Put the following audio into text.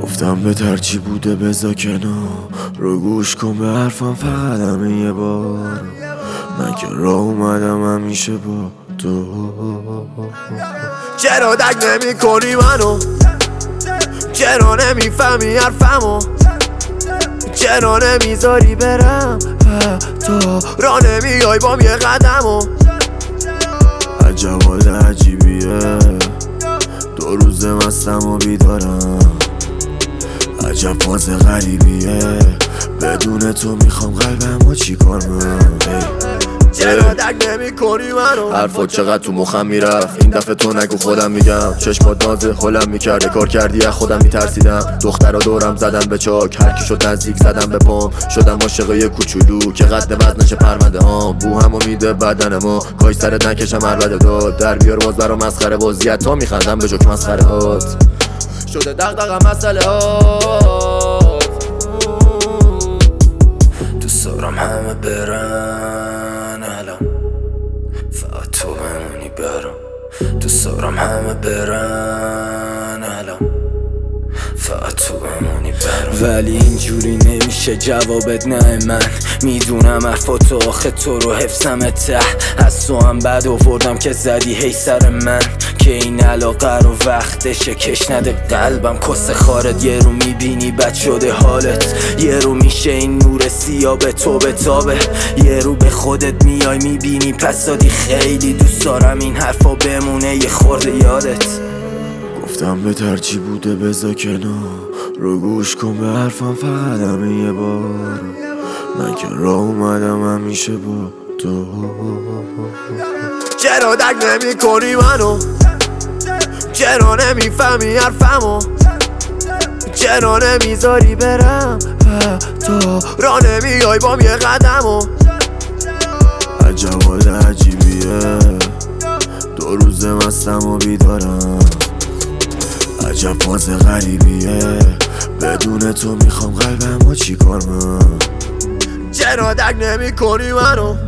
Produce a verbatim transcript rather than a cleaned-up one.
گفتم به ترچی بوده بزا کنار رو گوش کن به حرفم فقط همه یه بار. من که راه اومدم همیشه با تو. چرا درک نمی کنی منو؟ چرا نمیفهمی حرفمو؟ چرا نمیذاری برم؟ تو را نمیای بام یه قدمو. عجب حال عجیبیه دو روزه مستم و بیدارم. عجب فاز غریبیه بدون تو میخوام قلبم و چی کار من. چرا درک نمی کنی منو؟ حرفات چقدر تو مخم میرفت این دفعه تو نگو خودم میگم. چشمات نازه حلم میکرده کار کردی از خودم میترسیدم. دخترا دورم زدم به چاک هرکی شد نزدیک زدم به پام. شدم عاشق یه کوچولو که قد وزنش پرونده هام. بو همو میده بدن ما کاش سرت نکشم عربده داد. در بیار باز برا مسخره بازیت تا میخندم به جوک مسخره هات. شده دغدغه مسئله هات. دوست دارم همه برن الان فقط تو بمونی برام. دوست دارم همه برن الان فقط تو بمونی برام. ولی اینجوری نمیشه جوابت نه. من میدونم حرفاتو آخه تو رو حفظم ته. از تو هم بد آوردم که زدی هی سر من که این علاقه رو وقتشه کش نده قلبم. کس خارت یه رو میبینی بد شده حالت. یه رو میشه این نور سیاه به تو بتابه. یه رو به خودت میای میبینی پس دادی. خیلی دوست دارم این حرفا بمونه یه خورده یادت. گفتم به ترچی بوده بزا کنار رو گوش کن به حرفم فقط همه یه بار. من که راه اومدم همیشه با تو. چرا درک نمی کنی منو؟ چرا نمیفهمی حرفمو؟ چرا نمیذاری برم؟ تو را نمیای بام یه قدمو. عجب حال عجیبیه دو روزه مستم و بیدارم. عجب فاز غریبیه بدون تو میخوام قلبم و چی کار من. چرا درک نمی کنی منو؟